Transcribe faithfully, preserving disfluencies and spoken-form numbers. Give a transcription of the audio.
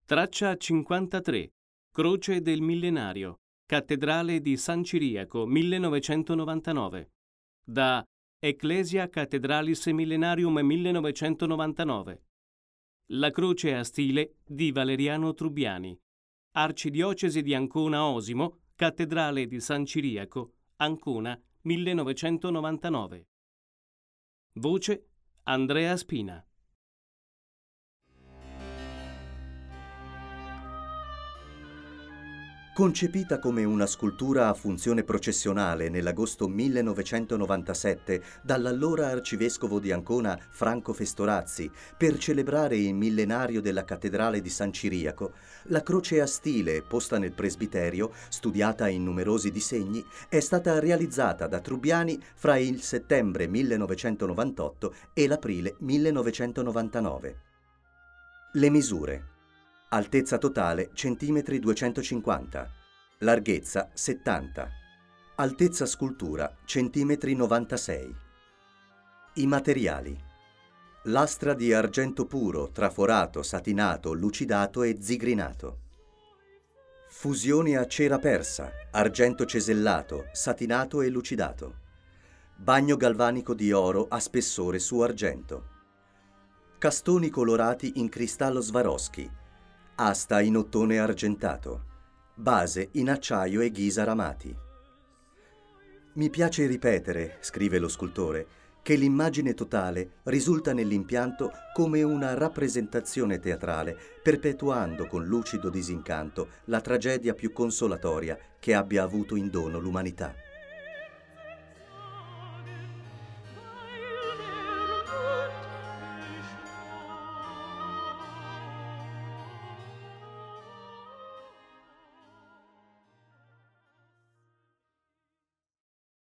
Traccia cinquantatré. Croce del Millenario. Cattedrale di San Ciriaco, millenovecentonovantanove. Da Ecclesia Cathedralis Millenarium millenovecentonovantanove. La croce a stile di Valeriano Trubbiani. Arcidiocesi di Ancona Osimo, Cattedrale di San Ciriaco, Ancona, millenovecentonovantanove. Voce Andrea Spina. Concepita come una scultura a funzione processionale nell'agosto millenovecentonovantasette dall'allora arcivescovo di Ancona Franco Festorazzi per celebrare il millenario della cattedrale di San Ciriaco, la croce a stile posta nel presbiterio, studiata in numerosi disegni, è stata realizzata da Trubbiani fra il settembre millenovecentonovantotto e l'aprile millenovecentonovantanove. Le misure: altezza totale centimetri duecentocinquanta, larghezza settanta, altezza scultura centimetri novantasei. I materiali: lastra di argento puro, traforato, satinato, lucidato e zigrinato. Fusioni a cera persa, argento cesellato, satinato e lucidato. Bagno galvanico di oro a spessore su argento. Castoni colorati in cristallo Swarovski. Asta in ottone argentato, base in acciaio e ghisa ramati. Mi piace ripetere, scrive lo scultore, che l'immagine totale risulta nell'impianto come una rappresentazione teatrale, perpetuando con lucido disincanto la tragedia più consolatoria che abbia avuto in dono l'umanità.